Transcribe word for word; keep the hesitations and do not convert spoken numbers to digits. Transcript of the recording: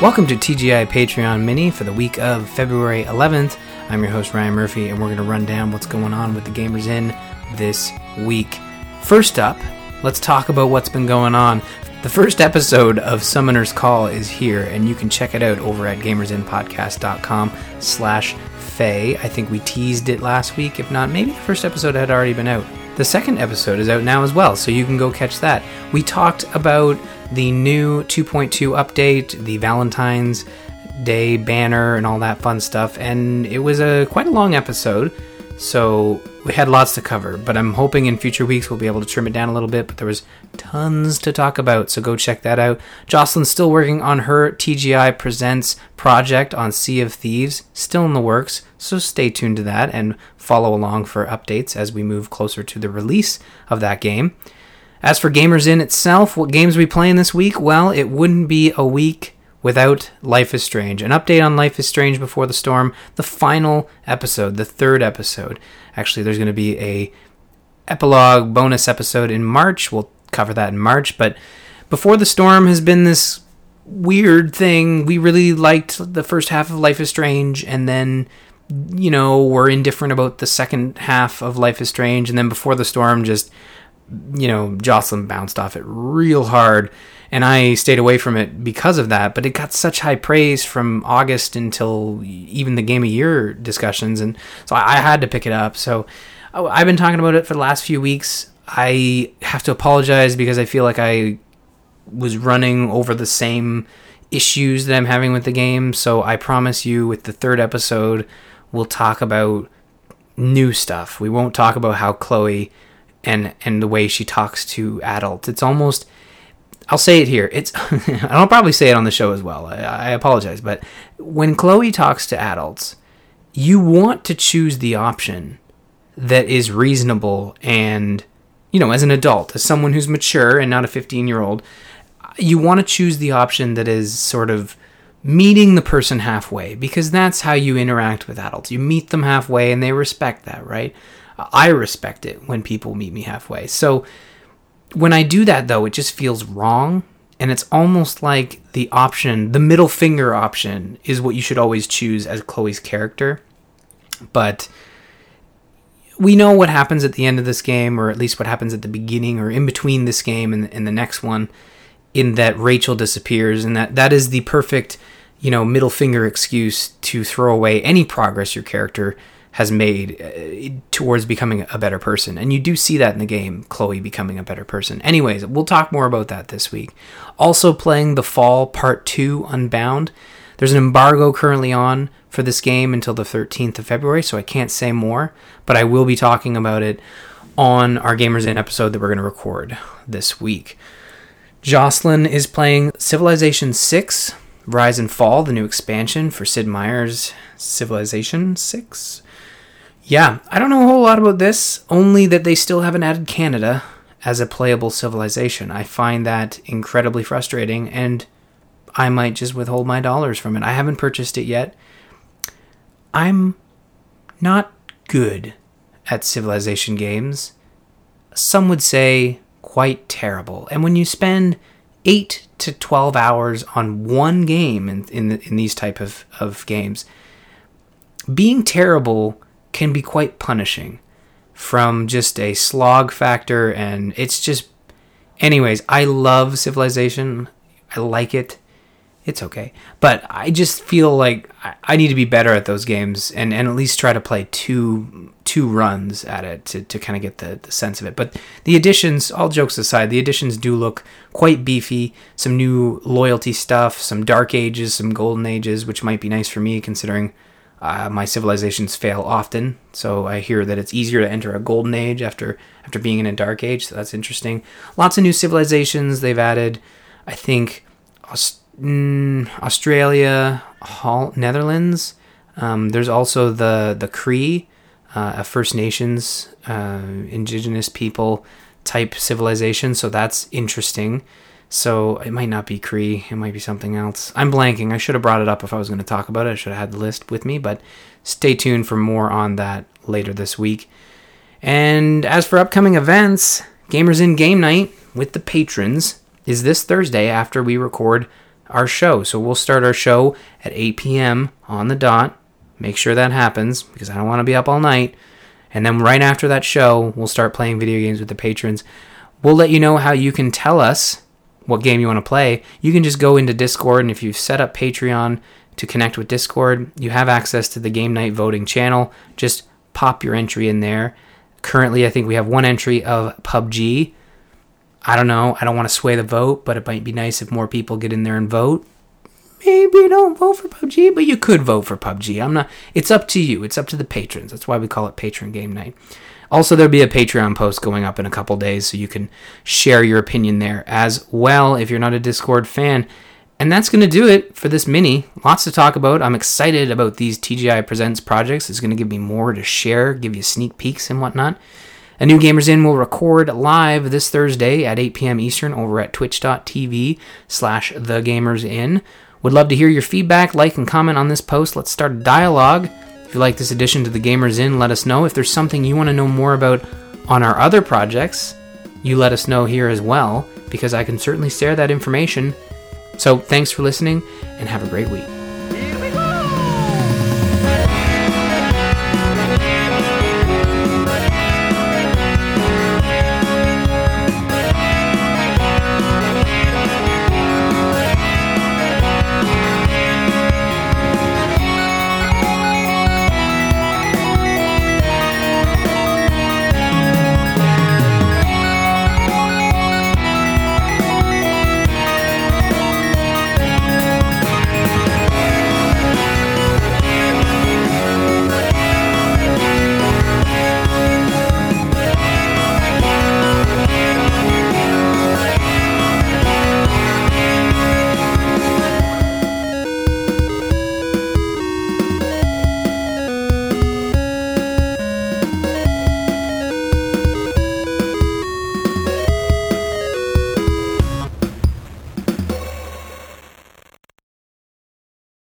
Welcome to T G I Patreon Mini for the week of February eleventh. I'm your host, Ryan Murphy, and we're going to run down what's going on with the Gamers Inn this week. First up, let's talk about what's been going on. The first episode of Summoner's Call is here, and you can check it out over at gamersinnpodcast.com slash Faye. I think we teased it last week. If not, maybe the first episode had already been out. The second episode is out now as well, so you can go catch that. We talked about the new two point two update, the Valentine's Day banner, and all that fun stuff, and it was a quite a long episode, so we had lots to cover, but I'm hoping in future weeks we'll be able to trim it down a little bit, but there was tons to talk about, so go check that out. Jocelyn's still working on her T G I Presents project on Sea of Thieves, still in the works, so stay tuned to that and follow along for updates as we move closer to the release of that game. As for Gamers Inn itself, what games are we playing this week? Well, it wouldn't be a week without Life is Strange. An update on Life is Strange Before the Storm, the final episode, the third episode. Actually, there's going to be a epilogue bonus episode in March. We'll cover that in March, but Before the Storm has been this weird thing. We really liked the first half of Life is Strange, and then, you know, we're indifferent about the second half of Life is Strange, and then Before the Storm just, you know, Jocelyn bounced off it real hard, and I stayed away from it because of that, but it got such high praise from August until even the Game of Year discussions, and so I had to pick it up. So I've been talking about it for the last few weeks. I have to apologize because I feel like I was running over the same issues that I'm having with the game, so I promise you with the third episode, we'll talk about new stuff. We won't talk about how Chloe and and the way she talks to adults. It's almost, I'll say it here, it's I'll probably say it on the show as well, I, I apologize, but when Chloe talks to adults, you want to choose the option that is reasonable and, you know, as an adult, as someone who's mature and not a fifteen-year-old, you want to choose the option that is sort of meeting the person halfway, because that's how you interact with adults. You meet them halfway and they respect that, right? I respect it when people meet me halfway. So when I do that, though, it just feels wrong. And it's almost like the option, the middle finger option, is what you should always choose as Chloe's character. But we know what happens at the end of this game, or at least what happens at the beginning or in between this game and, and the next one, in that Rachel disappears. And that, that is the perfect, you know, middle finger excuse to throw away any progress your character has made uh, towards becoming a better person. And you do see that in the game, Chloe becoming a better person. Anyways, we'll talk more about that this week. Also playing The Fall Part two Unbound. There's an embargo currently on for this game until the thirteenth of February, so I can't say more, but I will be talking about it on our Gamers Inn episode that we're going to record this week. Jocelyn is playing Civilization six, Rise and Fall, the new expansion for Sid Meier's Civilization six. Yeah, I don't know a whole lot about this, only that they still haven't added Canada as a playable civilization. I find that incredibly frustrating, and I might just withhold my dollars from it. I haven't purchased it yet. I'm not good at Civilization games. Some would say quite terrible. And when you spend eight to twelve hours on one game in in, the, in these type of, of games, being terrible can be quite punishing from just a slog factor, and it's just, anyways, I love Civilization. I like it. It's okay. But I just feel like I need to be better at those games and, and at least try to play two two runs at it to, to kind of get the, the sense of it. But the additions, all jokes aside, the additions do look quite beefy. Some new loyalty stuff, some Dark Ages, some Golden Ages, which might be nice for me considering Uh, my civilizations fail often, so I hear that it's easier to enter a golden age after after being in a dark age, so that's interesting. Lots of new civilizations they've added. I think Aust- mm, Australia, Hol- Netherlands. Um, there's also the the Cree, uh, a First Nations, uh, indigenous people type civilization, so that's interesting. So it might not be Cree, it might be something else. I'm blanking. I should have brought it up if I was going to talk about it. I should have had the list with me, but stay tuned for more on that later this week. And as for upcoming events, Gamers Inn Game Night with the patrons is this Thursday after we record our show. So we'll start our show at eight p.m. on the dot. Make sure that happens because I don't want to be up all night. And then right after that show, we'll start playing video games with the patrons. We'll let you know how you can tell us what game you want to play. You can just go into Discord, and if you've set up Patreon to connect with Discord, you have access to the Game Night voting channel. Just pop your entry in there. Currently, I think we have one entry of P U B G. I don't know. I don't want to sway the vote, but it might be nice if more people get in there and vote. Maybe don't vote for P U B G, but you could vote for P U B G. I'm not. It's up to you. It's up to the patrons. That's why we call it Patron Game Night. Also, there'll be a Patreon post going up in a couple days, so you can share your opinion there as well if you're not a Discord fan. And that's going to do it for this mini. Lots to talk about. I'm excited about these T G I Presents projects. It's going to give me more to share, give you sneak peeks and whatnot. A New Gamers In will record live this Thursday at eight p.m. Eastern over at twitch.tv slash thegamersin. Would love to hear your feedback, like, and comment on this post. Let's start a dialogue. If you like this addition to The Gamers In, let us know. If there's something you want to know more about on our other projects, you let us know here as well, because I can certainly share that information. So thanks for listening, and have a great week.